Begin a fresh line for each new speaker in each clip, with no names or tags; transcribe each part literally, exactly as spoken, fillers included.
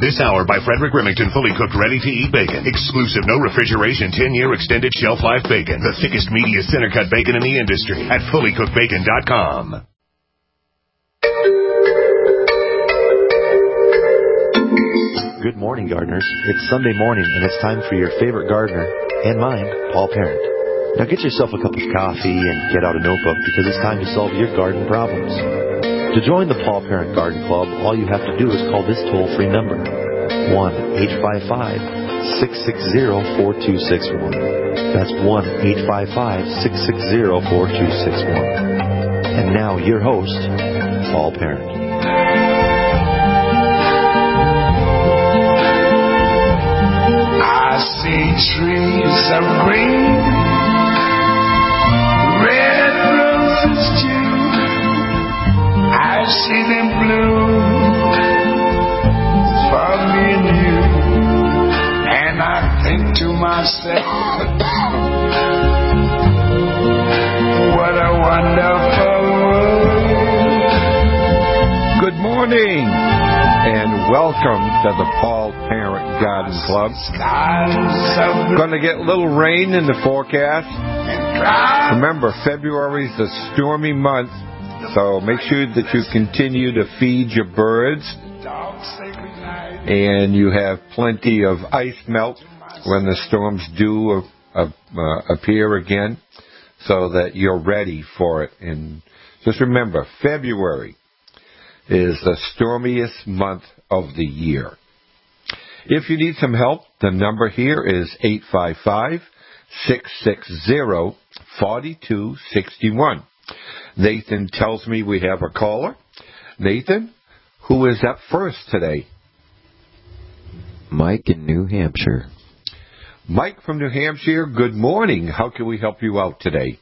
This hour by Frederick Remington, fully cooked, ready-to-eat bacon. Exclusive, no refrigeration, ten-year extended shelf life bacon. The thickest, meatiest center-cut bacon in the industry at fully cooked bacon dot com.
Good morning, gardeners. It's Sunday morning, and it's time for your favorite gardener, and mine, Paul Parent. Now get yourself a cup of coffee and get out a notebook, because it's time to solve your garden problems. To join the Paul Parent Garden Club, all you have to do is call this toll-free number, one eight five five, six six zero, four two six one. That's one eight five five, six six zero, four two six one. And now, your host, Paul Parent.
I see trees of green, red roses too. I see them bloom for me and you. And I think to myself, what a wonderful world.
Good morning, and welcome to the Paul Parent Garden Club. Going to get a little rain in the forecast. Remember, February is a stormy month, so make sure that you continue to feed your birds, and you have plenty of ice melt when the storms do uh, uh, appear again, so that you're ready for it. And just remember, February is the stormiest month of the year. If you need some help, the number here is eight five five, six six zero, four two six one. Nathan tells me we have a caller. Nathan, who is up first today?
Mike in New Hampshire.
Mike from New Hampshire, good morning. How can we help you out today?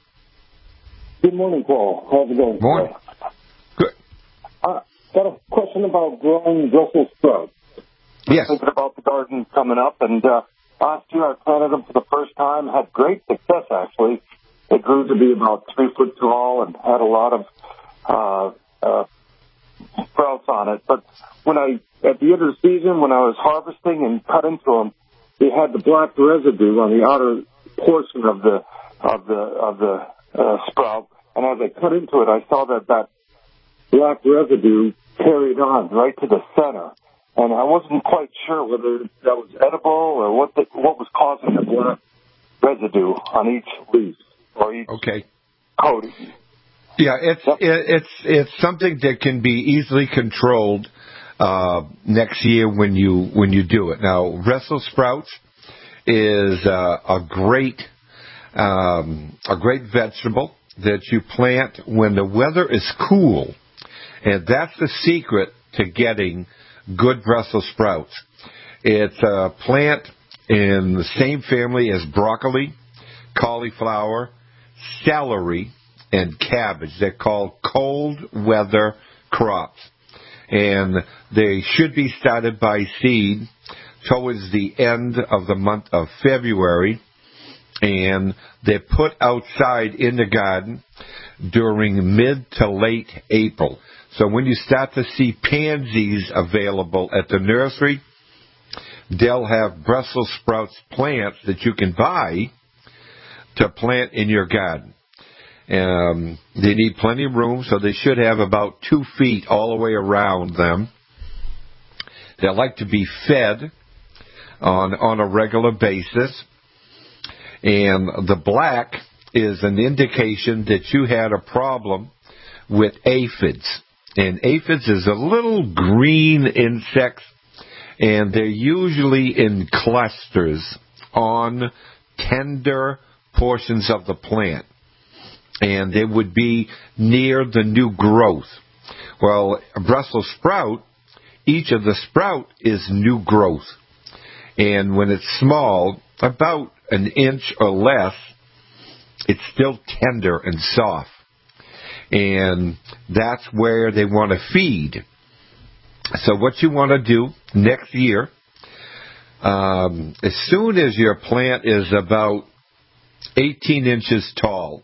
Good morning, Paul. How's it going?
Morning. Good.
Uh, got a question about growing Brussels sprouts.
Yes.
Thinking about the garden coming up, and uh, last year I planted them for the first time. Had great success, actually. They grew to be about three foot tall and had a lot of uh, uh, sprouts on it. But when I, at the end of the season, when I was harvesting and cut into them, they had the black residue on the outer portion of the of the of the uh, sprout. And as I cut into it, I saw that that black residue carried on right to the center. And I wasn't quite sure whether that was edible or what the, what was causing the black residue on each leaf or each
okay.
coating.
Yeah, it's
Yep.
it, it's it's something that can be easily controlled uh, next year when you when you do it. Now, Brussels sprouts is uh, a great um, a great vegetable that you plant when the weather is cool, and that's the secret to getting good Brussels sprouts. It's a plant in the same family as broccoli, cauliflower, celery, and cabbage. They're called cold weather crops. And they should be started by seed towards the end of the month of February. And they're put outside in the garden during mid to late April. So when you start to see pansies available at the nursery, they'll have Brussels sprouts plants that you can buy to plant in your garden. Um, they need plenty of room, so they should have about two feet all the way around them. They like to be fed on, on a regular basis. And the black is an indication that you had a problem with aphids. And aphids is a little green insect, and they're usually in clusters on tender portions of the plant. And they would be near the new growth. Well, a Brussels sprout, each of the sprout is new growth. And when it's small, about an inch or less, it's still tender and soft. And that's where they want to feed. So what you want to do next year, um, as soon as your plant is about eighteen inches tall,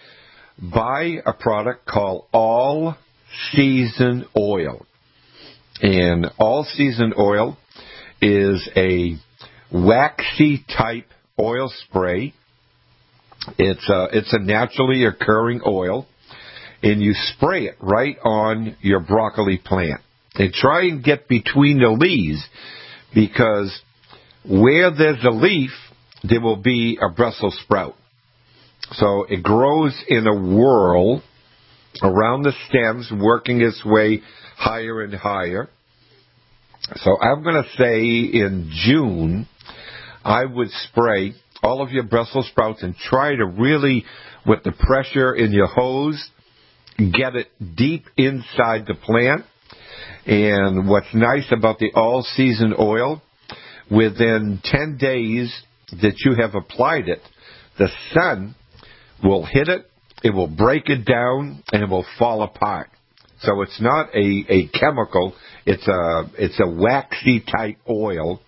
buy a product called All Season Oil. And All Season Oil is a waxy type oil spray. It's a, it's a naturally occurring oil, and you spray it right on your broccoli plant. And try and get between the leaves, because where there's a leaf, there will be a Brussels sprout. So it grows in a whirl around the stems, working its way higher and higher. So I'm going to say in June, I would spray all of your Brussels sprouts and try to really, with the pressure in your hose, get it deep inside the plant. And what's nice about the all-season oil, within ten days that you have applied it, the sun will hit it, it will break it down, and it will fall apart. So it's not a, a chemical, it's a, it's a waxy type oil,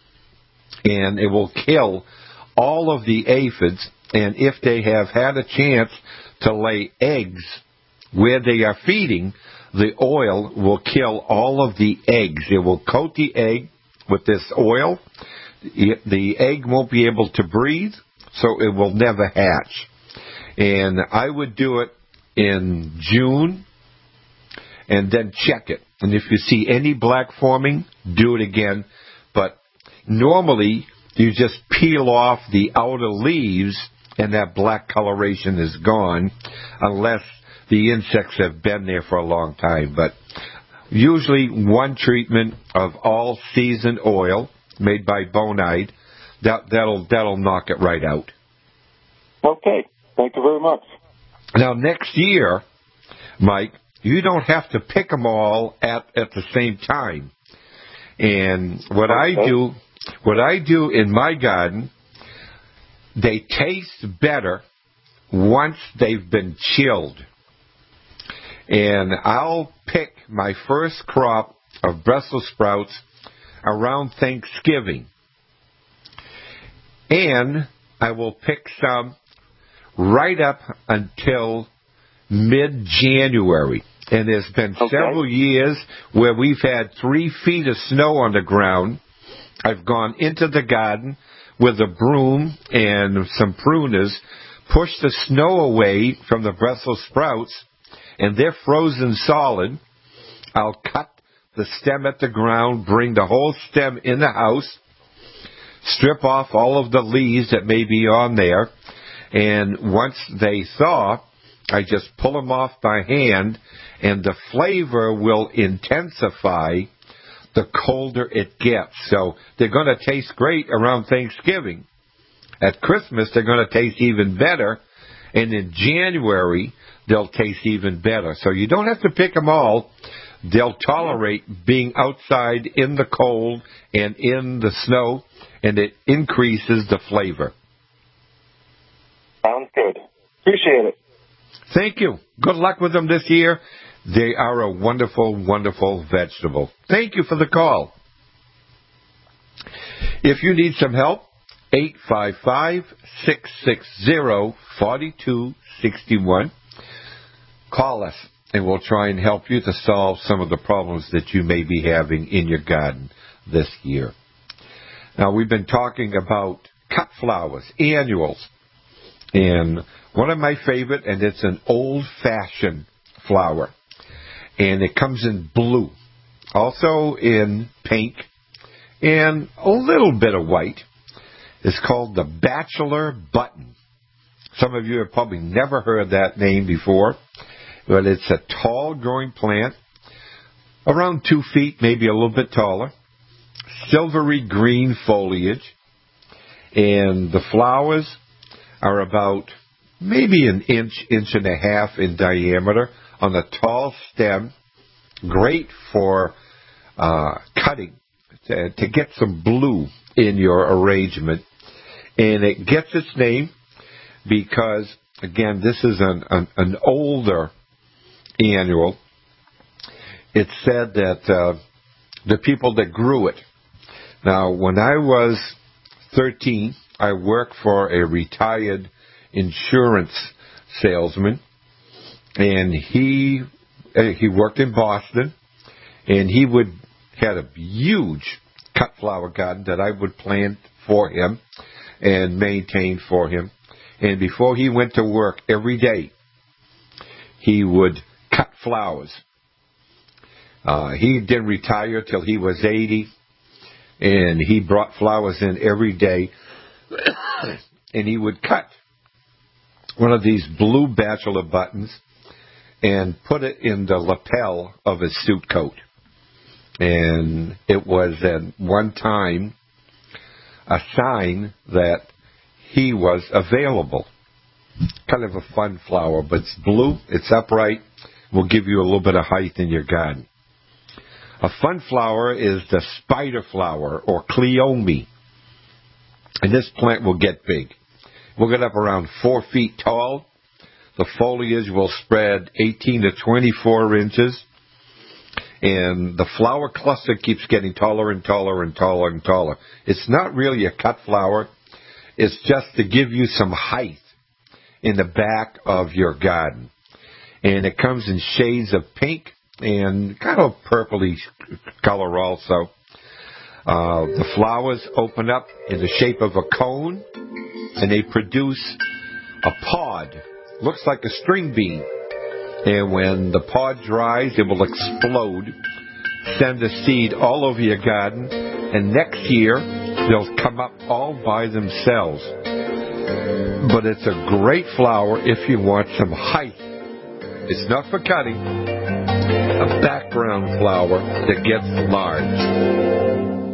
and it will kill all of the aphids, and if they have had a chance to lay eggs where they are feeding, the oil will kill all of the eggs. It will coat the egg with this oil. The egg won't be able to breathe, so it will never hatch. And I would do it in June, and then check it. And if you see any black forming, do it again. But normally, you just peel off the outer leaves, and that black coloration is gone, unless the insects have been there for a long time. But usually one treatment of all-season oil made by Bonide, that, that'll, that'll knock it right out.
Okay. Thank you very much.
Now, next year, Mike, you don't have to pick them all at, at the same time. And what okay. I do, what I do in my garden, they taste better once they've been chilled. And I'll pick my first crop of Brussels sprouts around Thanksgiving. And I will pick some right up until mid-January. And there's been okay. several years where we've had three feet of snow on the ground. I've gone into the garden with a broom and some pruners, pushed the snow away from the Brussels sprouts, and they're frozen solid. I'll cut the stem at the ground, bring the whole stem in the house, strip off all of the leaves that may be on there, and once they thaw, I just pull them off by hand, and the flavor will intensify the colder it gets. So they're going to taste great around Thanksgiving. At Christmas, they're going to taste even better, and in January, they'll taste even better. So you don't have to pick them all. They'll tolerate being outside in the cold and in the snow, and it increases the flavor.
Sounds good. Appreciate it.
Thank you. Good luck with them this year. They are a wonderful, wonderful vegetable. Thank you for the call. If you need some help, eight five five, six six zero, four two six one. Call us, and we'll try and help you to solve some of the problems that you may be having in your garden this year. Now, we've been talking about cut flowers, annuals, and one of my favorite, and it's an old-fashioned flower, and it comes in blue, also in pink, and a little bit of white. It's called the Bachelor Button. Some of you have probably never heard that name before, but it's a tall growing plant, around two feet, maybe a little bit taller, silvery green foliage, and the flowers are about maybe an inch, inch and a half in diameter on a tall stem, great for uh, cutting, to, to get some blue in your arrangement. And it gets its name because, again, this is an, an, an older annual. It's said that uh, the people that grew it. Now, when I was thirteen, I worked for a retired insurance salesman, and he uh, he worked in Boston, and he would had a huge cut flower garden that I would plant for him and maintain for him. And before he went to work every day, he would cut flowers. Uh, he didn't retire till he was eighty, and he brought flowers in every day. And he would cut one of these blue bachelor buttons and put it in the lapel of his suit coat. And it was at one time a sign that he was available. Kind of a fun flower, but it's blue, it's upright, will give you a little bit of height in your garden. A fun flower is the spider flower, or cleome. And this plant will get big. We'll get up around four feet tall. The foliage will spread eighteen to twenty-four inches. And the flower cluster keeps getting taller and taller and taller and taller. It's not really a cut flower. It's just to give you some height in the back of your garden. And it comes in shades of pink and kind of purpley color also. Uh, the flowers open up in the shape of a cone, and they produce a pod. Looks like a string bean. And when the pod dries, it will explode, send the seed all over your garden, and next year they'll come up all by themselves. But it's a great flower if you want some height. It's not for cutting. A background flower that gets large.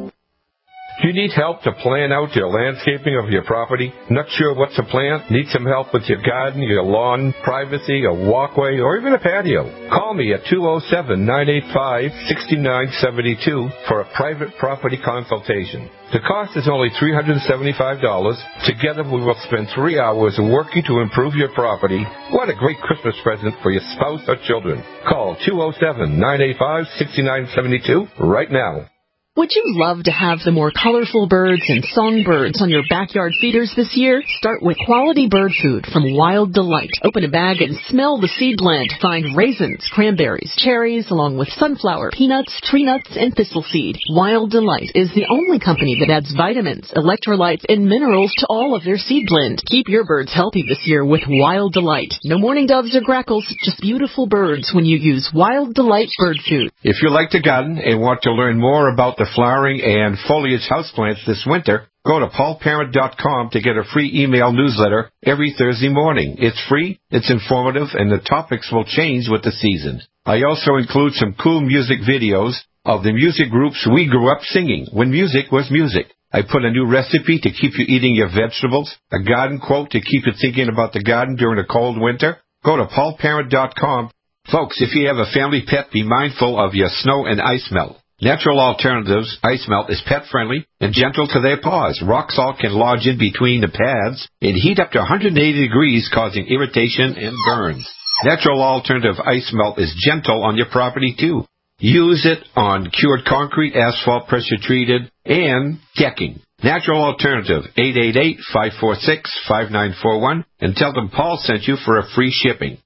Do you need help to plan out your landscaping of your property? Not sure what to plant? Need some help with your garden, your lawn, privacy, a walkway, or even a patio? Call me at two oh seven, nine eight five, six nine seven two for a private property consultation. The cost is only three hundred seventy-five dollars. Together we will spend three hours working to improve your property. What a great Christmas present for your spouse or children. Call two oh seven, nine eight five, six nine seven two right now.
Would you love to have the more colorful birds and songbirds on your backyard feeders this year? Start with quality bird food from Wild Delight. Open a bag and smell the seed blend. Find raisins, cranberries, cherries, along with sunflower, peanuts, tree nuts, and thistle seed. Wild Delight is the only company that adds vitamins, electrolytes, and minerals to all of their seed blend. Keep your birds healthy this year with Wild Delight. No mourning doves or grackles, just beautiful birds when you use Wild Delight bird food.
If you like to garden and want to learn more about the flowering and foliage houseplants this winter, go to paul parent dot com to get a free email newsletter every Thursday morning. It's free, it's informative, and the topics will change with the season. I also include some cool music videos of the music groups we grew up singing when music was music. I put a new recipe to keep you eating your vegetables, a garden quote to keep you thinking about the garden during a cold winter. Go to paul parent dot com. Folks, if you have a family pet, be mindful of your snow and ice melt. Natural Alternatives Ice Melt is pet-friendly and gentle to their paws. Rock salt can lodge in between the pads and heat up to one hundred eighty degrees, causing irritation and burns. Natural Alternative Ice Melt is gentle on your property, too. Use it on cured concrete, asphalt, pressure-treated, and decking. Natural Alternative, eight eight eight, five four six, five nine four one, and tell them Paul sent you for a free shipping.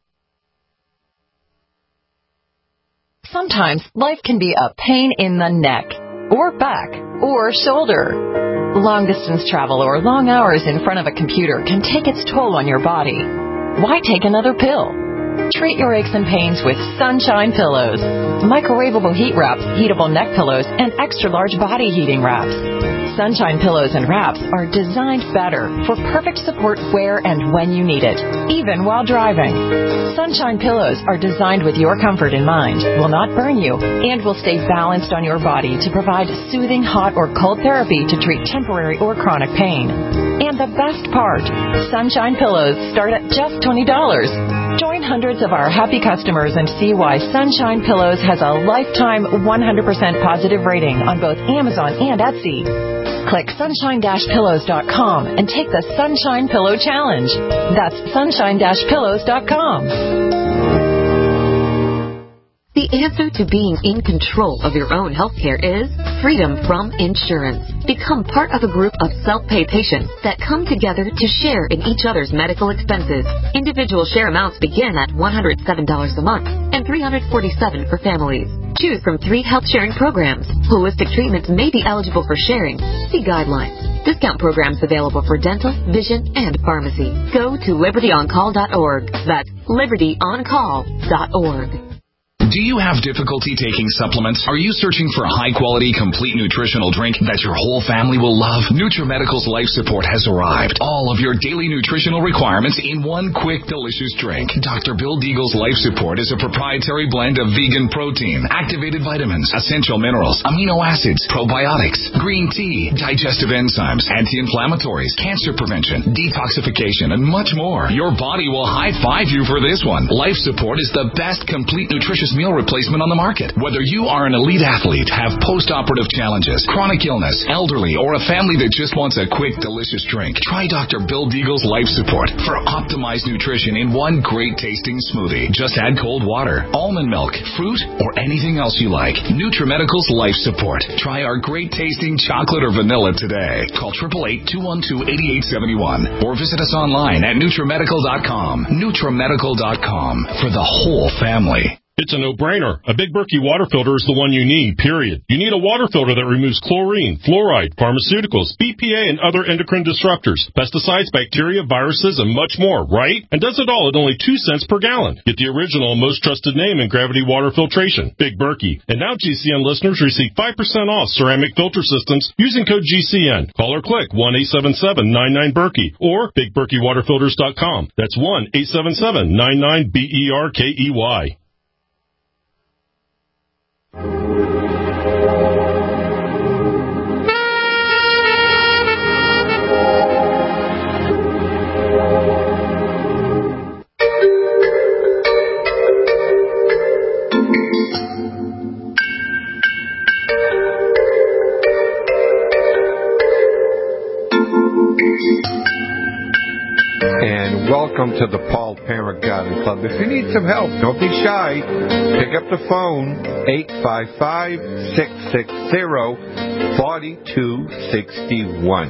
Sometimes life can be a pain in the neck, or back, or shoulder. Long-distance travel or long hours in front of a computer can take its toll on your body. Why take another pill? Treat your aches and pains with Sunshine Pillows. Microwavable heat wraps, heatable neck pillows, and extra-large body heating wraps. Sunshine Pillows and wraps are designed better for perfect support where and when you need it, even while driving. Sunshine Pillows are designed with your comfort in mind, will not burn you, and will stay balanced on your body to provide soothing hot or cold therapy to treat temporary or chronic pain. And the best part, Sunshine Pillows start at just twenty dollars. Join hundreds of our happy customers and see why Sunshine Pillows has a lifetime one hundred percent positive rating on both Amazon and Etsy. Click sunshine dash pillows dot com and take the Sunshine Pillow Challenge. That's sunshine dash pillows dot com.
The answer to being in control of your own healthcare is freedom from insurance. Become part of a group of self-pay patients that come together to share in each other's medical expenses. Individual share amounts begin at one hundred seven dollars a month and three hundred forty-seven dollars for families. Choose from three health-sharing programs. Holistic treatments may be eligible for sharing. See guidelines. Discount programs available for dental, vision, and pharmacy. Go to liberty on call dot org. That's liberty on call dot org.
Do you have difficulty taking supplements? Are you searching for a high-quality, complete nutritional drink that your whole family will love? NutriMedical's Life Support has arrived. All of your daily nutritional requirements in one quick, delicious drink. Doctor Bill Deagle's Life Support is a proprietary blend of vegan protein, activated vitamins, essential minerals, amino acids, probiotics, green tea, digestive enzymes, anti-inflammatories, cancer prevention, detoxification, and much more. Your body will high-five you for this one. Life Support is the best complete nutritious meal replacement on the market. Whether you are an elite athlete, have post-operative challenges, chronic illness, elderly, or a family that just wants a quick, delicious drink, try Doctor Bill Deagle's Life Support for optimized nutrition in one great tasting smoothie. Just add cold water, almond milk, fruit, or anything else you like. NutriMedical's Life Support. Try our great tasting chocolate or vanilla today. Call eight eight eight, two one two, eight eight seven one or visit us online at NutriMedical dot com. NutriMedical dot com for the whole family.
It's a no-brainer. A Big Berkey water filter is the one you need, period. You need a water filter that removes chlorine, fluoride, pharmaceuticals, B P A, and other endocrine disruptors, pesticides, bacteria, viruses, and much more, right? And does it all at only two cents per gallon. Get the original and most trusted name in gravity water filtration, Big Berkey. And now G C N listeners receive five percent off ceramic filter systems using code G C N. Call or click one eight seven seven, nine nine, Berkey or big berkey water filters dot com. That's one eight seven seven, nine nine, B E R K E Y.
And welcome to the Paul Parent Garden Club. If you need some help, don't be shy. Pick up the phone, eight five five, six six zero, four two six one.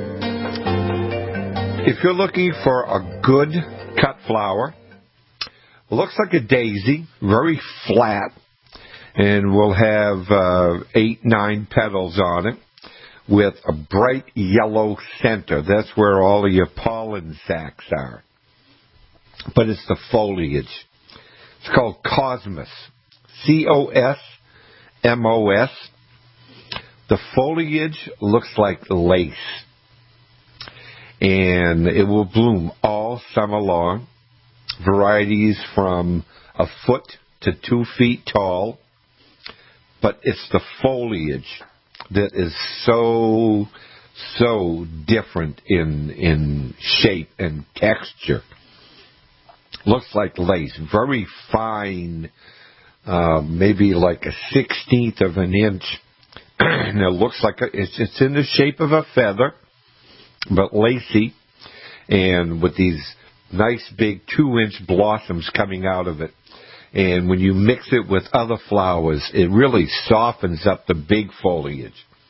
If you're looking for a good cut flower, looks like a daisy, very flat, and will have uh, eight, nine petals on it, with a bright yellow center. That's where all of your pollen sacs are. But it's the foliage. It's called Cosmos. C O S M O S. The foliage looks like lace. And it will bloom all summer long. Varieties from a foot to two feet tall. But it's the foliage that is so, so different in in shape and texture. Looks like lace, very fine, uh, maybe like a sixteenth of an inch. And it looks like a, it's, it's in the shape of a feather, but lacy, and with these nice big two-inch blossoms coming out of it. And when you mix it with other flowers, it really softens up the big foliage.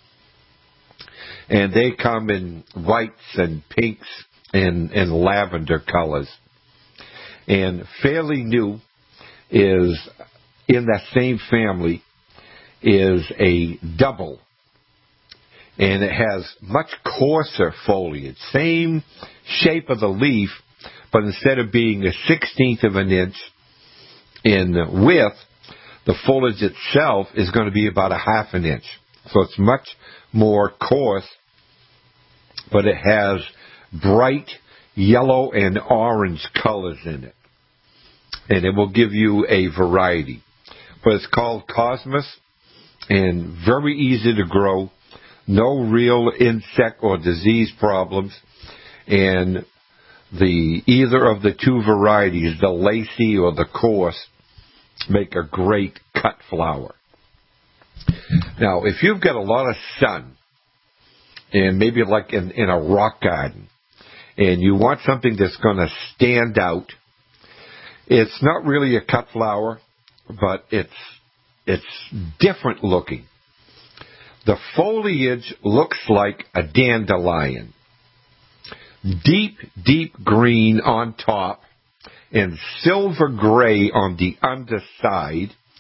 And they come in whites and pinks and, and lavender colors. And fairly new is, in that same family, is a double. And it has much coarser foliage. Same shape of the leaf, but instead of being a sixteenth of an inch in width, the foliage itself is going to be about a half an inch. So it's much more coarse, but it has bright yellow and orange colors in it. And it will give you a variety. But it's called Cosmos, and very easy to grow. No real insect or disease problems. And the either of the two varieties, the lacy or the coarse, make a great cut flower. Now, if you've got a lot of sun, and maybe like in, in a rock garden, and you want something that's going to stand out, it's not really a cut flower, but it's it's different looking. The foliage looks like a dandelion. Deep, deep green on top and silver gray on the underside,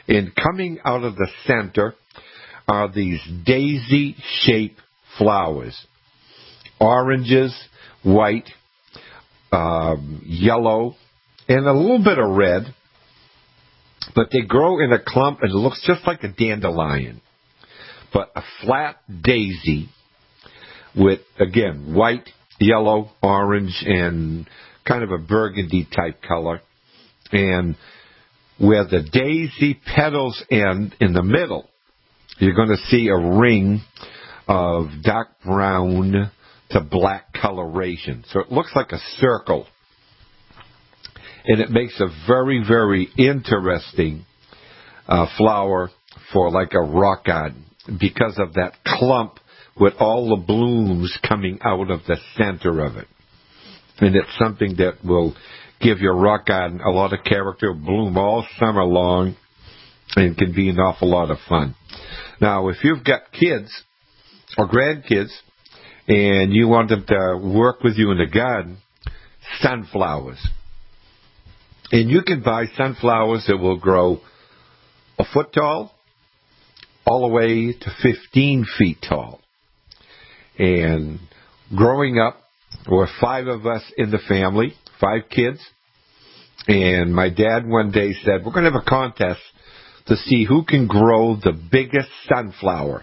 And coming out of the center are these daisy-shaped flowers. Oranges, white, um, yellow, and a little bit of red. But they grow in a clump and it looks just like a dandelion. But a flat daisy with, again, white, yellow, orange, and kind of a burgundy type color. And where the daisy petals end in the middle, you're going to see a ring of dark brown to black coloration. So it looks like a circle. And it makes a very, very interesting uh, flower for like a rock garden because of that clump with all the blooms coming out of the center of it. And it's something that will give your rock garden a lot of character, bloom all summer long, and can be an awful lot of fun. Now, if you've got kids or grandkids and you want them to work with you in the garden, sunflowers. And you can buy sunflowers that will grow a foot tall all the way to fifteen feet tall. And growing up, there were five of us in the family, five kids. And my dad one day said, we're going to have a contest to see who can grow the biggest sunflower.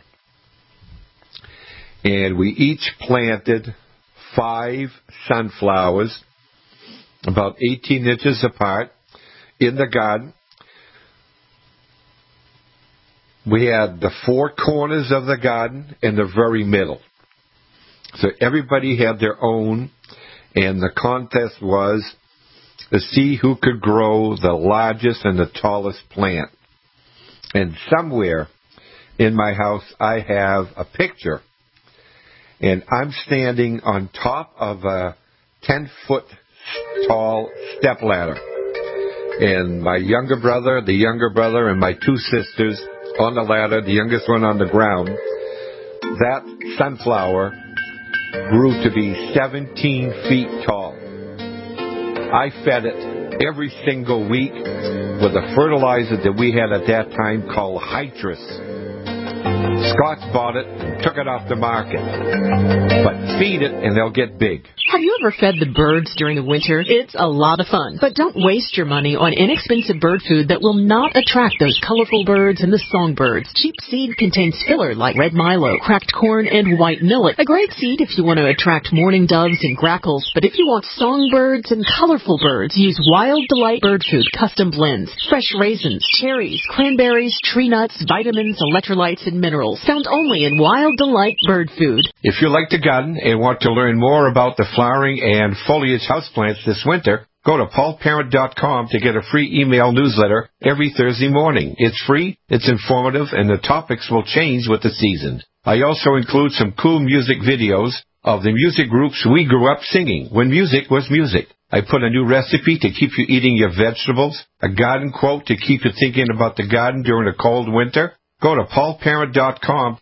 And we each planted five sunflowers about eighteen inches apart in the garden. We had the four corners of the garden in the very middle. So everybody had their own, and the contest was to see who could grow the largest and the tallest plant. And somewhere in my house I have a picture, and I'm standing on top of a ten-foot tall stepladder. And my younger brother, the younger brother, and my two sisters on the ladder, the youngest one on the ground. That sunflower grew to be seventeen feet tall. I fed it every single week with a fertilizer that we had at that time called Hytrus. Scott's bought it and took it off the market. But feed it and they'll get big.
Have you ever fed the birds during the winter? It's a lot of fun. But don't waste your money on inexpensive bird food that will not attract those colorful birds and the songbirds. Cheap seed contains filler like red milo, cracked corn, and white millet. A great seed if you want to attract mourning doves and grackles. But if you want songbirds and colorful birds, use Wild Delight Bird Food custom blends. Fresh raisins, cherries, cranberries, tree nuts, vitamins, electrolytes, and minerals. Found only in Wild Delight Bird Food.
If you like to garden and want to learn more about the flowering and foliage houseplants this winter, go to paul parent dot com to get a free email newsletter every Thursday morning. It's free, it's informative, and the topics will change with the season. I also include some cool music videos of the music groups we grew up singing when music was music. I put a new recipe to keep you eating your vegetables, a garden quote to keep you thinking about the garden during a cold winter. Go to paul parent dot com.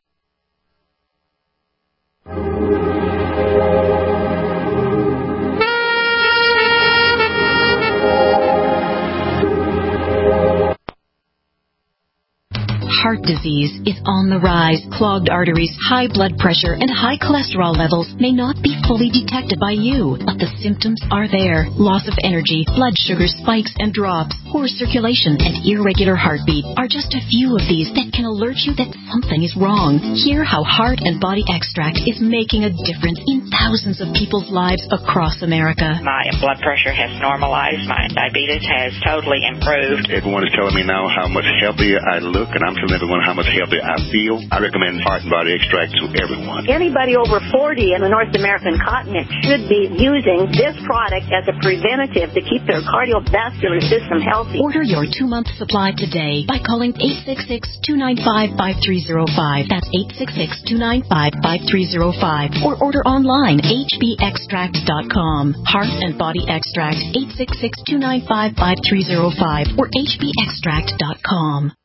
Heart disease is on the rise. Clogged arteries, high blood pressure, and high cholesterol levels may not be fully detected by you, but the symptoms are there. Loss of energy, blood sugar spikes and drops, poor circulation, and irregular heartbeat are just a few of these that can alert you that something is wrong. Hear how Heart and Body Extract is making a difference in thousands of people's lives across America.
My blood pressure has normalized. My diabetes has totally improved.
Everyone is telling me now how much healthier I look, and I'm telling everyone how much healthier I feel. I recommend Heart and Body Extract to everyone.
Anybody over forty in the North American continent should be using this product as a preventative to keep their cardiovascular system healthy.
Order your two-month supply today by calling eight six six, two nine five, five three zero five. That's eight six six, two nine five, five three zero five. Or order online, h b extract dot com. Heart and Body Extract, eight six six, two nine five, five three zero five or h b extract dot com.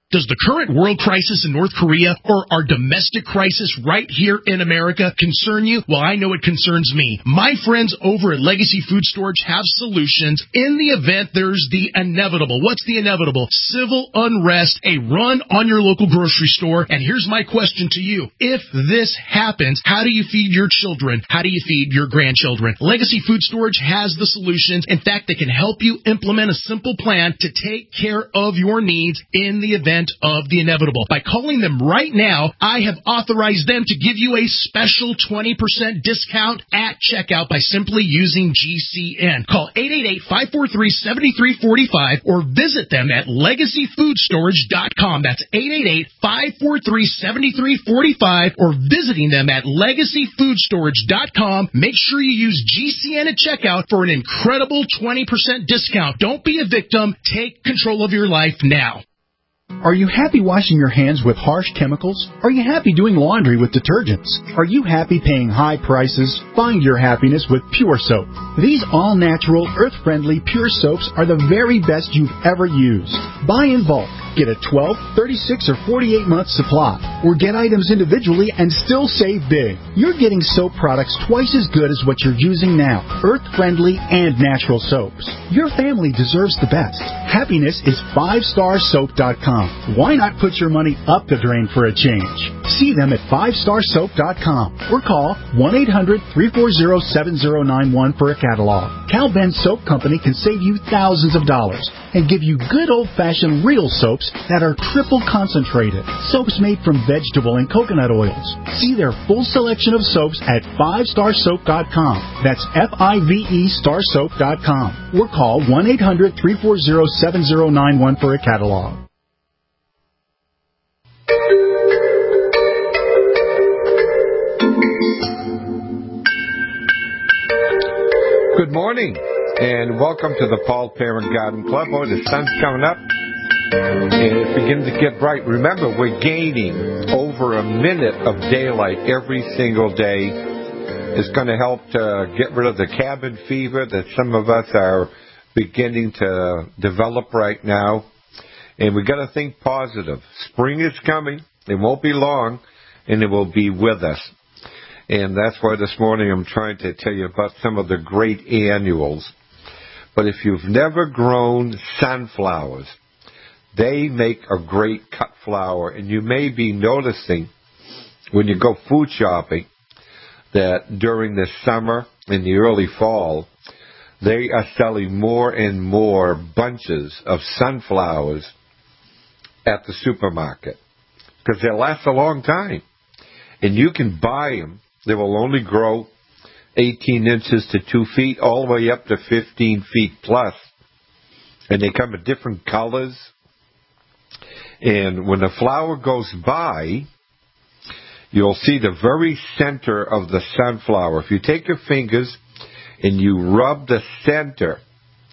Does the current world crisis in North Korea or our domestic crisis right here in America concern you? Well, I know it concerns me. My friends over at Legacy Food Storage have solutions in the event there's the inevitable. What's the inevitable? Civil unrest, a run on your local grocery store. And here's my question to you. If this happens, how do you feed your children? How do you feed your grandchildren? Legacy Food Storage has the solutions. In fact, they can help you implement a simple plan to take care of your needs in the event of the inevitable. By calling them right now, I have authorized them to give you a special twenty percent discount at checkout by simply using G C N. Call eight eight eight, five four three, seven three four five or visit them at legacy food storage dot com. That's eight eight eight, five four three, seven three four five or visiting them at legacy food storage dot com. Make sure you use G C N at checkout for an incredible twenty percent discount. Don't be a victim. Take control of your life now.
Are you happy washing your hands with harsh chemicals? Are you happy doing laundry with detergents? Are you happy paying high prices? Find your happiness with Pure Soap. These all-natural, earth-friendly Pure Soaps are the very best you've ever used. Buy in bulk. Get a twelve, thirty-six, or forty-eight month supply. Or get items individually and still save big. You're getting soap products twice as good as what you're using now. Earth-friendly and natural soaps. Your family deserves the best. Happiness is five star soap dot com. Why not put your money up the drain for a change? See them at five star soap dot com or call one eight hundred, three four zero, seven zero nine one for a catalog. Cal Ben Soap Company can save you thousands of dollars and give you good old-fashioned real soaps that are triple concentrated. Soaps made from vegetable and coconut oils. See their full selection of soaps at five star soap dot com. That's F I V E star soap dot com. Or call one eight hundred, three four zero, seven zero nine one for a catalog.
Good morning, and welcome to the Paul Parent Garden Club. Oh, the sun's coming up, and it begins to get bright. Remember, we're gaining over a minute of daylight every single day. It's going to help to get rid of the cabin fever that some of us are beginning to develop right now. And we got to think positive. Spring is coming. It won't be long, and it will be with us. And that's why this morning I'm trying to tell you about some of the great annuals. But if you've never grown sunflowers, they make a great cut flower. And you may be noticing when you go food shopping that during the summer and the early fall, they are selling more and more bunches of sunflowers at the supermarket because they last a long time. And you can buy them. They will only grow eighteen inches to two feet, all the way up to fifteen feet plus. And they come in different colors. And when the flower goes by, you'll see the very center of the sunflower. If you take your fingers and you rub the center,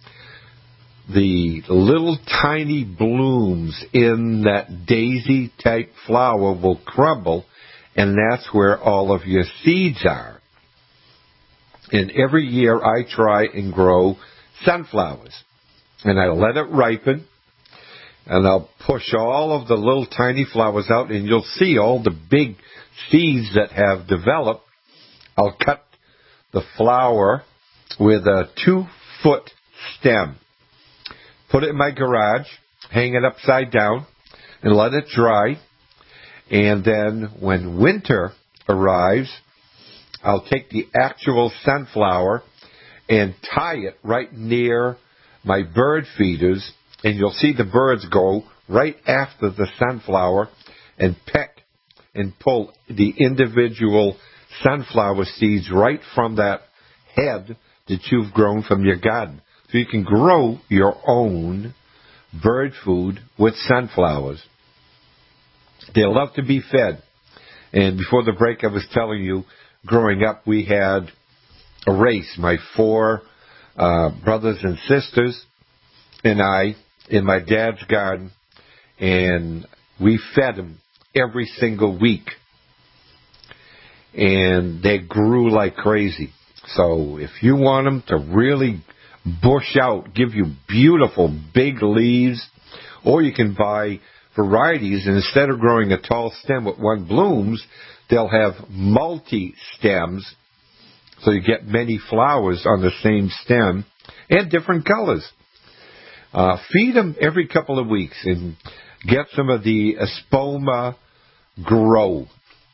the little tiny blooms in that daisy-type flower will crumble, and that's where all of your seeds are. And every year I try and grow sunflowers. And I let it ripen, and I'll push all of the little tiny flowers out, and you'll see all the big seeds that have developed. I'll cut the flower with a two-foot stem. Put it in my garage, hang it upside down, and let it dry. And then when winter arrives, I'll take the actual sunflower and tie it right near my bird feeders, and you'll see the birds go right after the sunflower and peck and pull the individual sunflower seeds right from that head that you've grown from your garden. So you can grow your own bird food with sunflowers. They love to be fed. And before the break, I was telling you, growing up, we had a race. My four uh, brothers and sisters and I in my dad's garden, and we fed them every single week. And they grew like crazy. So if you want them to really bush out, give you beautiful big leaves, or you can buy varieties, and instead of growing a tall stem with one blooms, they'll have multi-stems, so you get many flowers on the same stem and different colors. Uh, feed them every couple of weeks and get some of the Espoma Grow.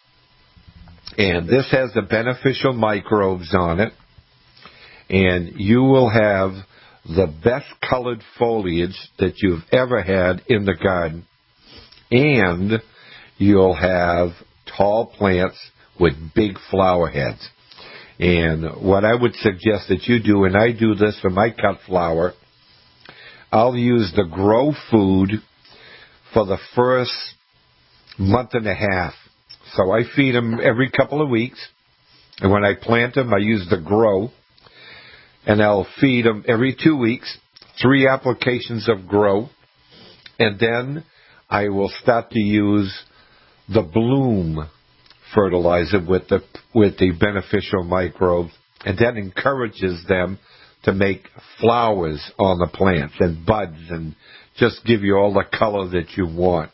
And this has the beneficial microbes on it, and you will have the best colored foliage that you've ever had in the garden, and you'll have tall plants with big flower heads. And what I would suggest that you do, and I do this for my cut flower, I'll use the Grow food for the first month and a half. So I feed them every couple of weeks, and when I plant them, I use the Grow, and I'll feed them every two weeks, three applications of Grow, and then I will start to use the Bloom fertilizer with the with the beneficial microbes, and that encourages them to make flowers on the plants and buds and just give you all the color that you want.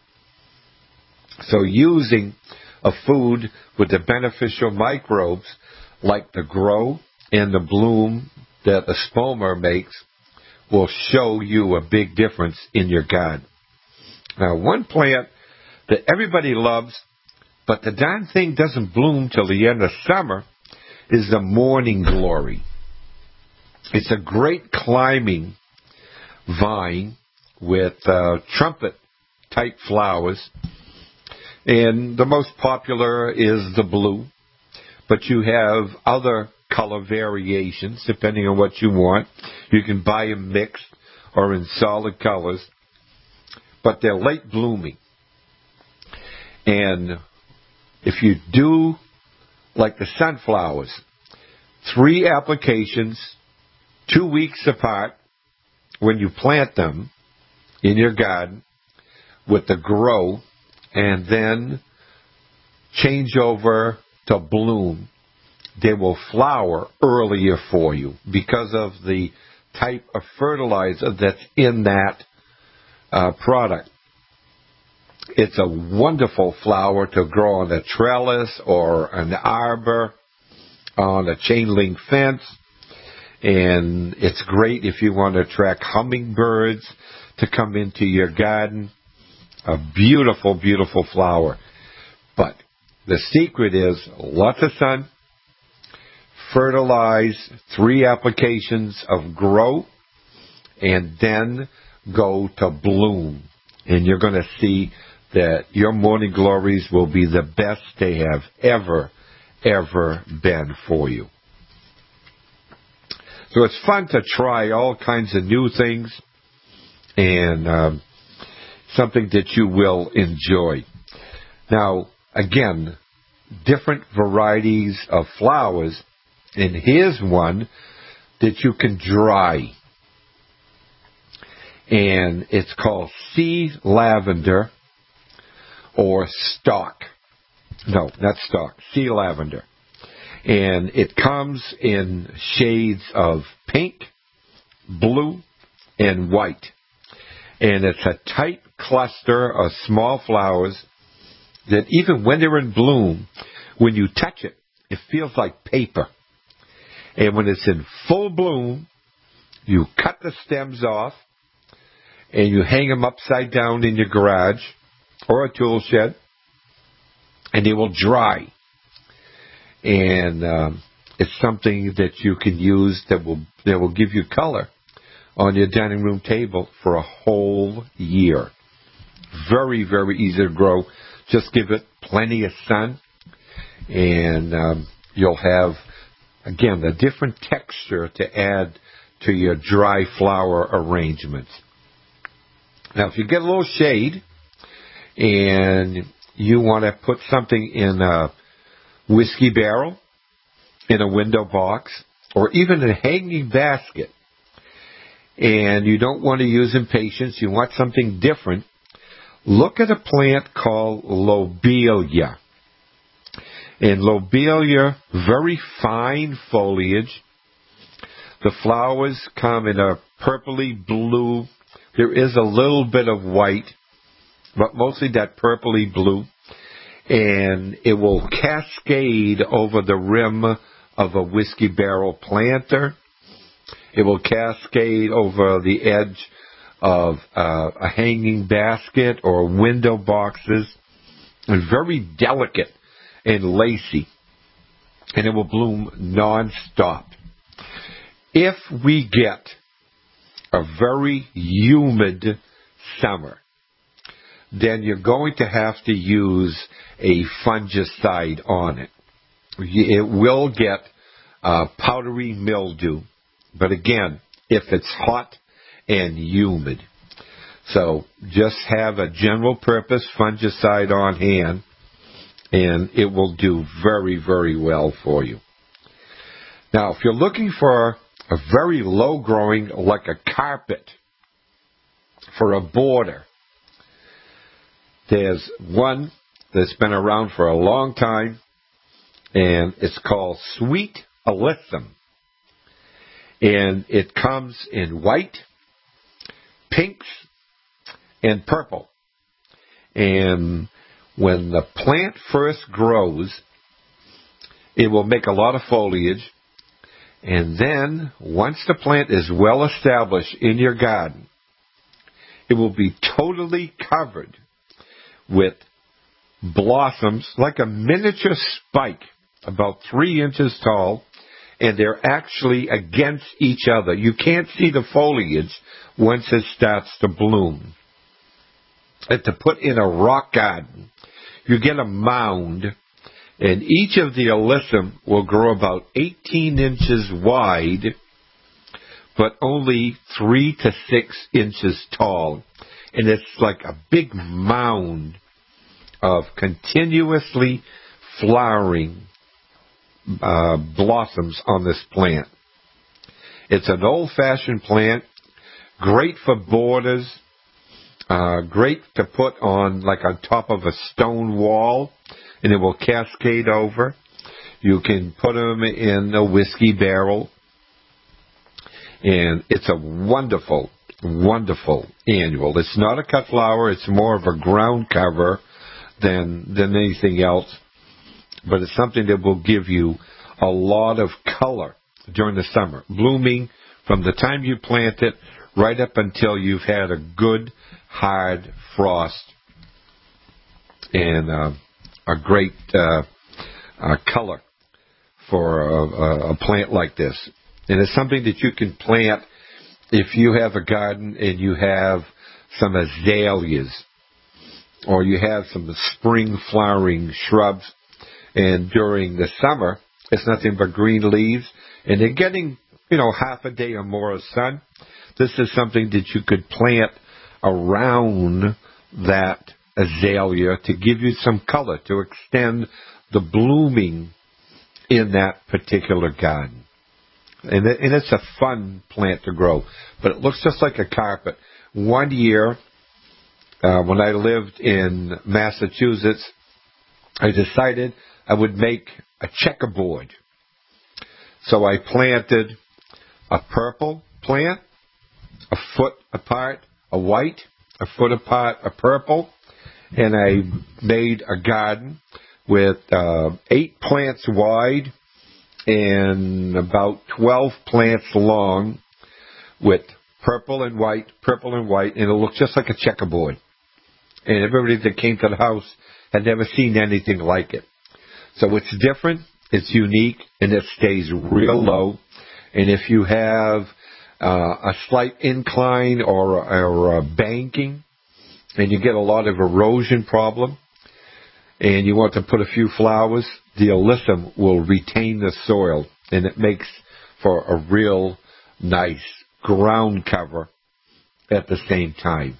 So using a food with the beneficial microbes like the Grow and the Bloom that the Espoma makes will show you a big difference in your garden. Now, one plant that everybody loves, but the darn thing doesn't bloom till the end of summer, is the Morning Glory. It's a great climbing vine with uh, trumpet-type flowers, and the most popular is the blue, but you have other color variations depending on what you want. You can buy them mixed or in solid colors, but they're late blooming. And if you do like the sunflowers, three applications, two weeks apart when you plant them in your garden with the Grow, and then change over to Bloom, they will flower earlier for you because of the type of fertilizer that's in that uh, product. It's a wonderful flower to grow on a trellis or an arbor, on a chain link fence, and it's great if you want to attract hummingbirds to come into your garden. A beautiful, beautiful flower. But the secret is lots of sun, fertilize, three applications of Grow, and then go to Bloom. And you're going to see that your Morning Glories will be the best they have ever, ever been for you. So it's fun to try all kinds of new things, and um, something that you will enjoy. Now, again, different varieties of flowers, and here's one that you can dry. And it's called Sea Lavender, or Stock. No, not Stock, Sea Lavender. And it comes in shades of pink, blue, and white. And it's a tight cluster of small flowers that even when they're in bloom, when you touch it, it feels like paper. And when it's in full bloom, you cut the stems off and you hang them upside down in your garage or a tool shed, and they will dry. And um, it's something that you can use that will that will give you color on your dining room table for a whole year. Very, very easy to grow. Just give it plenty of sun, and um, you'll have, again, a different texture to add to your dry flower arrangements. Now, if you get a little shade and you want to put something in a whiskey barrel, in a window box, or even a hanging basket, and you don't want to use impatiens, you want something different, look at a plant called lobelia. And lobelia, very fine foliage. The flowers come in a purpley blue. There is a little bit of white, but mostly that purpley blue. And it will cascade over the rim of a whiskey barrel planter. It will cascade over the edge of uh, a hanging basket or window boxes. It's very delicate and lacy, and it will bloom non-stop. If we get a very humid summer, then you're going to have to use a fungicide on it. It will get uh, powdery mildew, but again, if it's hot and humid. So just have a general purpose fungicide on hand, and it will do very, very well for you. Now, if you're looking for a very low growing, like a carpet, for a border, there's one that's been around for a long time, and it's called Sweet Alyssum. And it comes in white, pinks, and purple. And when the plant first grows, it will make a lot of foliage. And then, once the plant is well established in your garden, it will be totally covered with blossoms like a miniature spike, about three inches tall, and they're actually against each other. You can't see the foliage once it starts to bloom. And to put in a rock garden, you get a mound, and each of the alyssum will grow about eighteen inches wide, but only three to six inches tall. And it's like a big mound of continuously flowering uh, blossoms on this plant. It's an old-fashioned plant, great for borders, uh, great to put on like on top of a stone wall, and it will cascade over. You can put them in a whiskey barrel, and it's a wonderful, wonderful annual. It's not a cut flower. It's more of a ground cover than than anything else, but it's something that will give you a lot of color during the summer, blooming from the time you plant it right up until you've had a good hard frost and uh, a great uh, uh, color for a, a plant like this. And it's something that you can plant if you have a garden and you have some azaleas, or you have some spring flowering shrubs, and during the summer, it's nothing but green leaves, and they're getting, you know, half a day or more of sun. This is something that you could plant around that azalea to give you some color, to extend the blooming in that particular garden. And, it, and it's a fun plant to grow, but it looks just like a carpet. One year, Uh, when I lived in Massachusetts, I decided I would make a checkerboard. So I planted a purple plant, a foot apart, a white, a foot apart, a purple, and I made a garden with uh, eight plants wide and about twelve plants long with purple and white, purple and white, and it looked just like a checkerboard. And everybody that came to the house had never seen anything like it. So it's different, it's unique, and it stays real low. And if you have uh, a slight incline or, or a banking, and you get a lot of erosion problem, and you want to put a few flowers, the alyssum will retain the soil, and it makes for a real nice ground cover at the same time.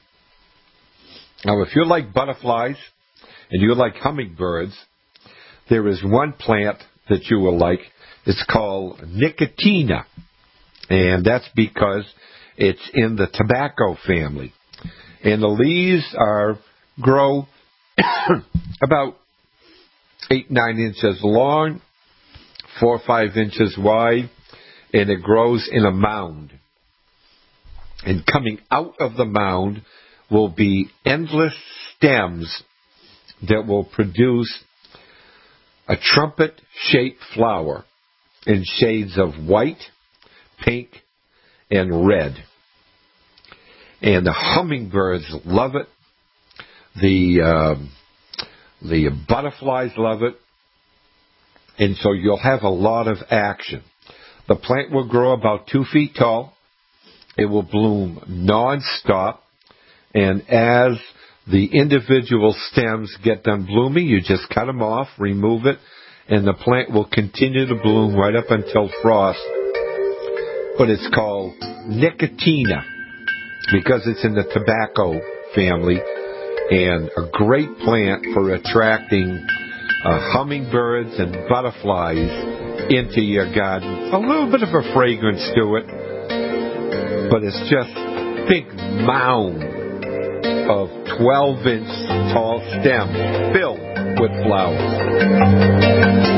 Now, if you like butterflies and you like hummingbirds, there is one plant that you will like. It's called Nicotina, and that's because it's in the tobacco family. And the leaves are grow about eight, nine inches long, four or five inches wide, and it grows in a mound. And coming out of the mound will be endless stems that will produce a trumpet-shaped flower in shades of white, pink, and red. And the hummingbirds love it. The um, the butterflies love it. And so you'll have a lot of action. The plant will grow about two feet tall. It will bloom non-stop. And as the individual stems get done blooming, you just cut them off, remove it, and the plant will continue to bloom right up until frost. But it's called Nicotina because it's in the tobacco family, and a great plant for attracting uh, hummingbirds and butterflies into your garden. A little bit of a fragrance to it, but it's just a big mound of twelve-inch tall stems filled with flowers.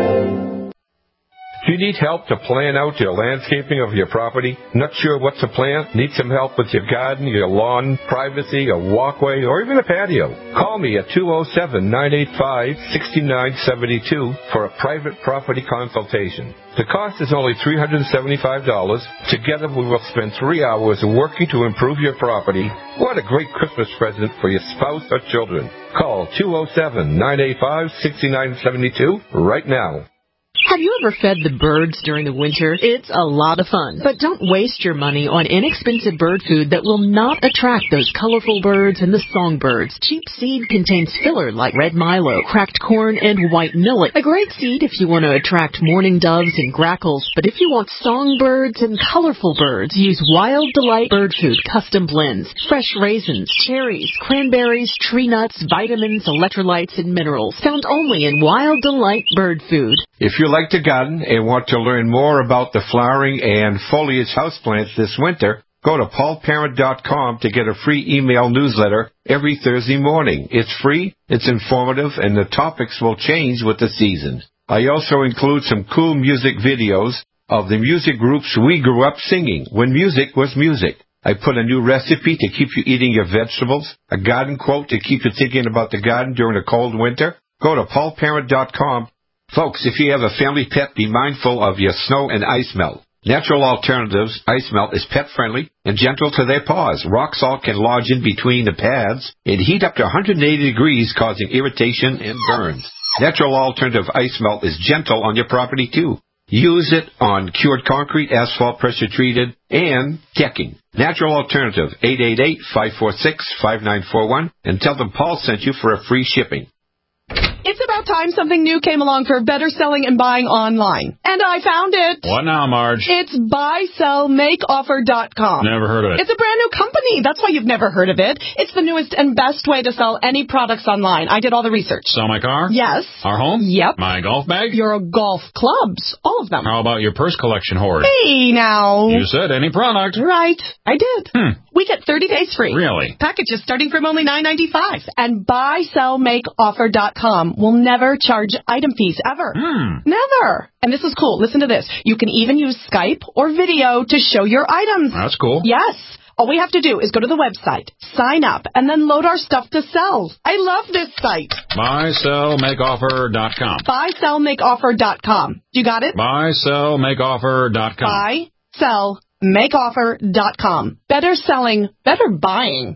Do you need help to plan out your landscaping of your property? Not sure what to plant? Need some help with your garden, your lawn, privacy, a walkway, or even a patio? Call me at two oh seven, nine eight five, six nine seven two for a private property consultation. The cost is only three hundred seventy-five dollars. Together we will spend three hours working to improve your property. What a great Christmas present for your spouse or children. Call two oh seven, nine eight five, six nine seven two right now.
Have you ever fed the birds during the winter? It's a lot of fun. But don't waste your money on inexpensive bird food that will not attract those colorful birds and the songbirds. Cheap seed contains filler like red milo, cracked corn, and white millet. A great seed if you want to attract mourning doves and grackles. But if you want songbirds and colorful birds, use Wild Delight Bird Food Custom Blends. Fresh raisins, cherries, cranberries, tree nuts, vitamins, electrolytes, and minerals. Found only in Wild Delight Bird Food.
If you like to garden and want to learn more about the flowering and foliage houseplants this winter, go to paul parent dot com to get a free email newsletter every Thursday morning. It's free, it's informative, and the topics will change with the seasons. I also include some cool music videos of the music groups we grew up singing when music was music. I put a new recipe to keep you eating your vegetables, a garden quote to keep you thinking about the garden during a cold winter. Go to paul parent dot com. Folks, if you have a family pet, be mindful of your snow and ice melt. Natural Alternatives Ice Melt is pet-friendly and gentle to their paws. Rock salt can lodge in between the pads and heat up to one hundred eighty degrees, causing irritation and burns. Natural Alternative Ice Melt is gentle on your property, too. Use it on cured concrete, asphalt, pressure-treated, and decking. Natural Alternative, eight eight eight, five four six, five nine four one, and tell them Paul sent you for a free shipping.
It's about time something new came along for better selling and buying online. And I found it.
What now, Marge?
It's buy sell make offer dot com.
Never heard of it.
It's a brand new company. That's why you've never heard of it. It's the newest and best way to sell any products online. I did all the research.
Sell my car?
Yes.
Our home?
Yep.
My golf bag?
Your golf clubs. All of them.
How about your purse collection hoard?
Hey, now.
You said any product.
Right. I did.
Hmm.
We get thirty days free.
Really?
Packages starting from only nine ninety-five. And buy sell make offer dot com will never charge item fees ever.
Hmm.
Never. And this is cool. Listen to this. You can even use Skype or video to show your items.
That's cool.
Yes. All we have to do is go to the website, sign up, and then load our stuff to sell. I love this site.
buy sell make offer dot com.
buy sell make offer dot com. You got it?
buy sell make offer dot com.
buy sell make offer dot com. Better selling, better buying.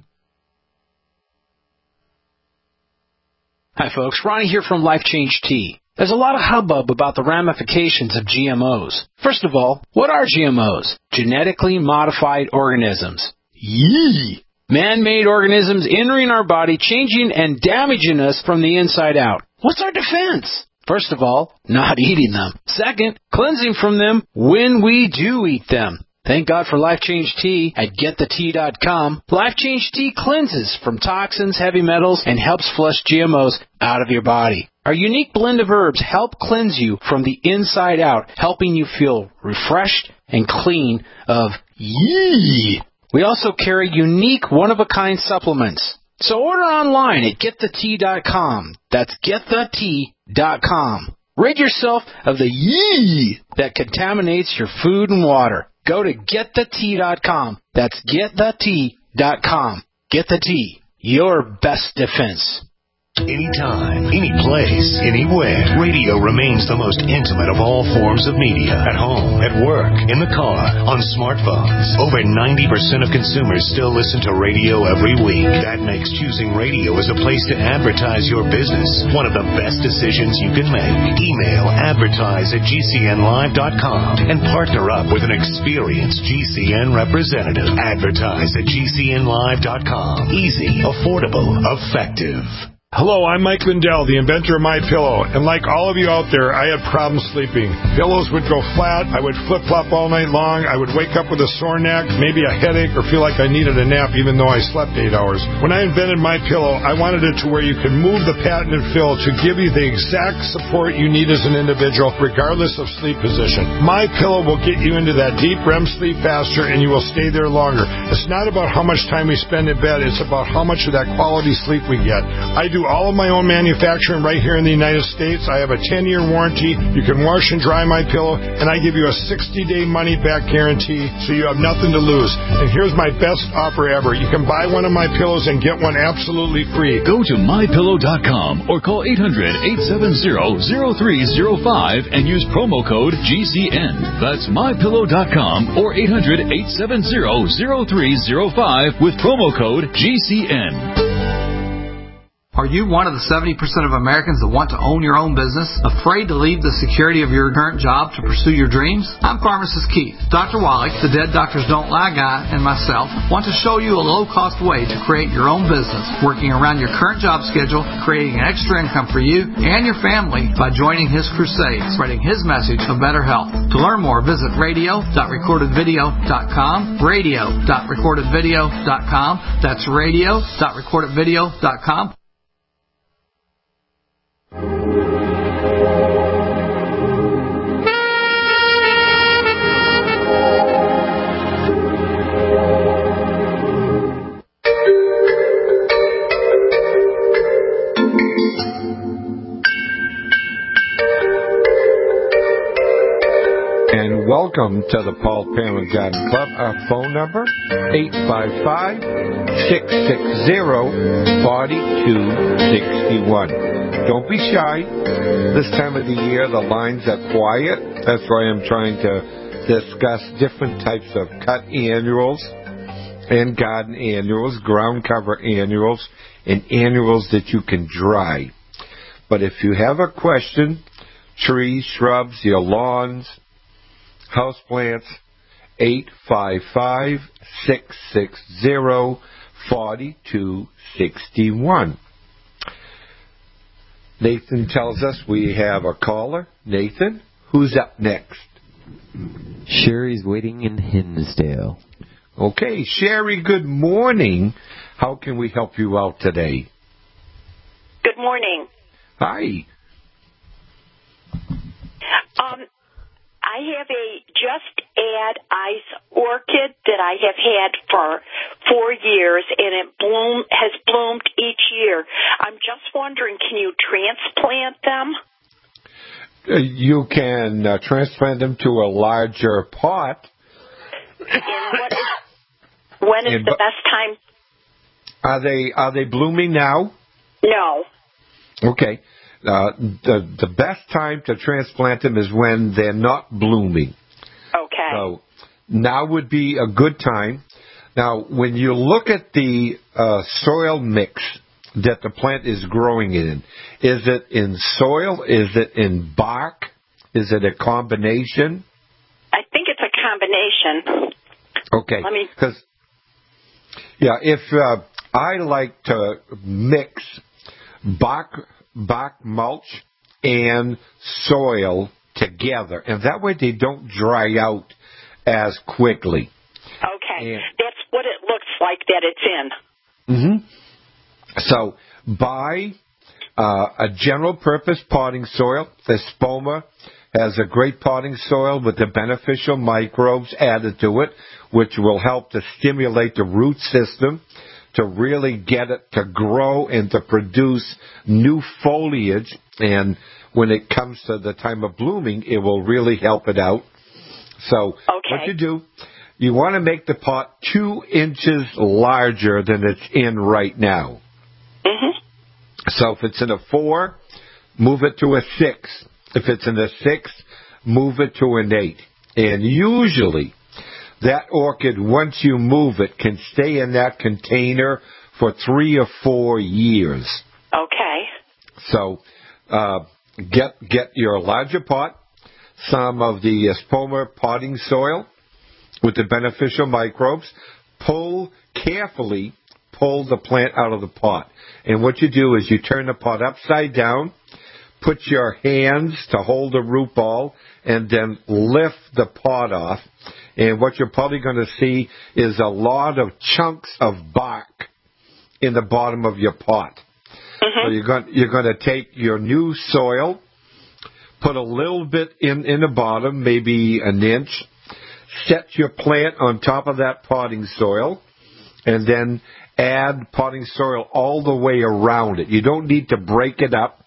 Hi, folks. Ronnie here from Life Change Tea. There's a lot of hubbub about the ramifications of G M Os. First of all, what are G M Os? Genetically modified organisms. Yee! Man-made organisms entering our body, changing and damaging us from the inside out. What's our defense? First of all, not eating them. Second, cleansing from them when we do eat them. Thank God for Life Change Tea at get the tea dot com. Life Change Tea cleanses from toxins, heavy metals, and helps flush G M Os out of your body. Our unique blend of herbs help cleanse you from the inside out, helping you feel refreshed and clean of yee. We also carry unique one-of-a-kind supplements. So order online at get the tea dot com. That's get the tea dot com. Rid yourself of the yee that contaminates your food and water. Go to get the tea dot com. That's get the tea dot com. Get the tea. your best defense.
Anytime, any place, anywhere, radio remains the most intimate of all forms of media. At home, at work, in the car, on smartphones. Over ninety percent of consumers still listen to radio every week. That makes choosing radio as a place to advertise your business one of the best decisions you can make. Email advertise at G C N live dot com and partner up with an experienced G C N representative. Advertise at G C N live dot com. Easy, affordable, effective.
Hello, I'm Mike Lindell, the inventor of MyPillow, and like all of you out there, I had problems sleeping. Pillows would go flat, I would flip-flop all night long, I would wake up with a sore neck, maybe a headache, or feel like I needed a nap even though I slept eight hours. When I invented MyPillow, I wanted it to where you could move the patented fill to give you the exact support you need as an individual, regardless of sleep position. MyPillow will get you into that deep R E M sleep faster, and you will stay there longer. It's not about how much time we spend in bed, it's about how much of that quality sleep we get. I do all of my own manufacturing right here in the United States. I have a ten-year warranty. You can wash and dry my pillow, and I give you a sixty-day money-back guarantee, so you have nothing to lose. And here's my best offer ever. You can buy one of my pillows and get one absolutely free.
Go to my pillow dot com or call eight hundred, eight seven zero, zero three zero five and use promo code G C N. That's my pillow dot com or eight hundred, eight seven zero, zero three zero five with promo code G C N.
Are you one of the seventy percent of Americans that want to own your own business? Afraid to leave the security of your current job to pursue your dreams? I'm Pharmacist Keith. Doctor Wallach, the Dead Doctors Don't Lie guy, and myself want to show you a low-cost way to create your own business, working around your current job schedule, creating an extra income for you and your family by joining his crusade, spreading his message of better health. To learn more, visit radio dot recorded video dot com, radio dot recorded video dot com. That's radio dot recorded video dot com.
And welcome to the Paul Parent Garden Club. Our phone number, eight five five, six six zero, four two six one. Don't be shy. This time of the year, the lines are quiet. That's why I'm trying to discuss different types of cut annuals and garden annuals, ground cover annuals, and annuals that you can dry. But if you have a question, trees, shrubs, your lawns, houseplants, eight five five, six six zero, four two six one. Nathan tells us we have a caller. Nathan, who's up next?
Sherry's waiting in Hinsdale.
Okay, Sherry, good morning. How can we help you out today?
Good morning.
Hi.
Um, I have a Just Add Ice orchid that I have had for four years, and it bloom has bloomed each year. I'm just wondering, can you transplant them?
Uh, you can uh, transplant them to a larger pot.
And what is, when is
and,
the best time?
Are they are they blooming now?
No.
Okay. Uh, the the best time to transplant them is when they're not blooming.
Okay.
So now would be a good time. Now, when you look at the uh, soil mix that the plant is growing in, is it in soil? Is it in bark? Is it a combination?
I think it's a combination.
Okay.
Let me.
Because yeah, if uh, I like to mix bark. bark mulch and soil together, and that way they don't dry out as quickly.
Okay,
and,
that's what it looks like that it's in.
Mm-hmm. So buy uh, a general purpose potting soil. The Spoma has a great potting soil with the beneficial microbes added to it, which will help to stimulate the root system, to really get it to grow and to produce new foliage. And when it comes to the time of blooming, it will really help it out. So
okay.
what you do, you want to make the pot two inches larger than it's in right now.
Mm-hmm.
So if it's in a four, move it to a six. If it's in a six, move it to an eight. And usually, that orchid, once you move it, can stay in that container for three or four years.
Okay.
So uh, get get your larger pot, some of the Espoma potting soil with the beneficial microbes. Pull carefully, pull the plant out of the pot. And what you do is you turn the pot upside down, put your hands to hold the root ball, and then lift the pot off. And what you're probably going to see is a lot of chunks of bark in the bottom of your pot. Mm-hmm. So you're going, you're going to take your new soil, put a little bit in, in the bottom, maybe an inch, set your plant on top of that potting soil, and then add potting soil all the way around it. You don't need to break it up.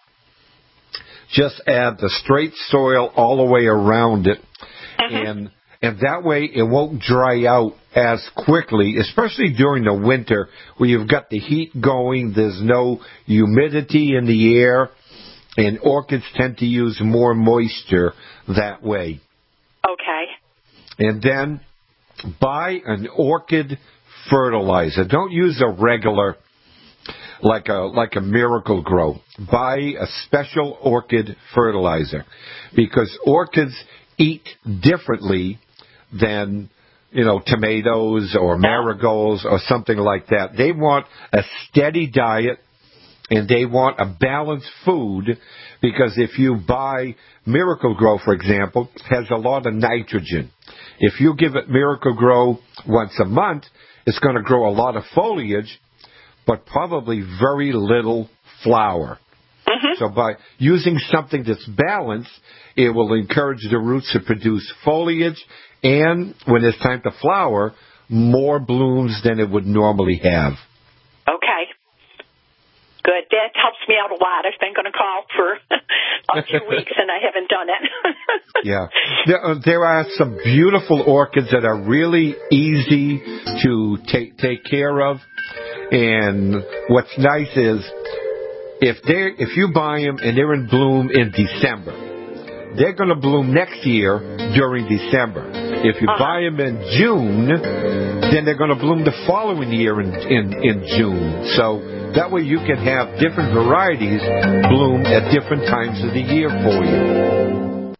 Just add the straight soil all the way around it. Mm-hmm. And and that way it won't dry out as quickly, especially during the winter where you've got the heat going, there's no humidity in the air, and orchids tend to use more moisture that way.
Okay.
And then buy an orchid fertilizer. Don't use a regular, like a like a Miracle Grow. Buy a special orchid fertilizer, because orchids eat differently than, you know, tomatoes or marigolds or something like that. They want a steady diet, and they want a balanced food, because if you buy Miracle Grow, for example, it has a lot of nitrogen. If you give it Miracle Grow once a month, it's going to grow a lot of foliage, but probably very little flower. Mm-hmm. So by using something that's balanced, it will encourage the roots to produce foliage, and when it's time to flower, more blooms than it would normally have.
Okay. Good. That helps me out a lot. I've been going to call for a few weeks, and I haven't done it.
Yeah. There, there are some beautiful orchids that are really easy to take take care of. And what's nice is if they if you buy them and they're in bloom in December, they're going to bloom next year during December. If you uh-huh. buy them in June, then they're going to bloom the following year in, in, in June. So that way you can have different varieties bloom at different times of the year for you.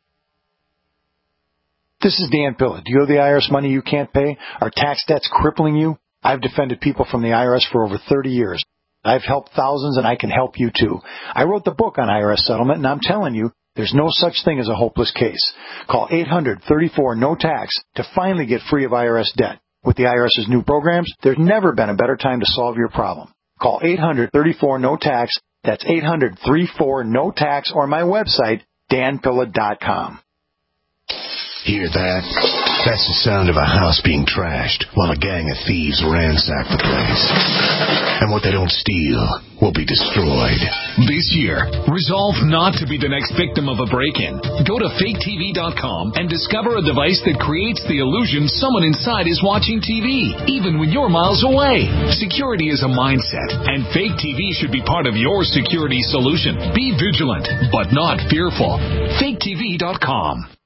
This is Dan Pilla. Do you owe the I R S money you can't pay? Are tax debts crippling you? I've defended people from the I R S for over thirty years. I've helped thousands, and I can help you too. I wrote the book on I R S settlement, and I'm telling you, there's no such thing as a hopeless case. Call eight hundred, thirty-four, no tax to finally get free of I R S debt. With the IRS's new programs, there's never been a better time to solve your problem. Call eight hundred, thirty-four, no tax. That's eight hundred, thirty-four, no tax, or my website, dan pilla dot com.
Hear that? That's the sound of a house being trashed while a gang of thieves ransack the place. And what they don't steal will be destroyed.
This year, resolve not to be the next victim of a break-in. Go to fake T V dot com and discover a device that creates the illusion someone inside is watching T V, even when you're miles away. Security is a mindset, and Fake T V should be part of your security solution. Be vigilant, but not fearful. fake T V dot com.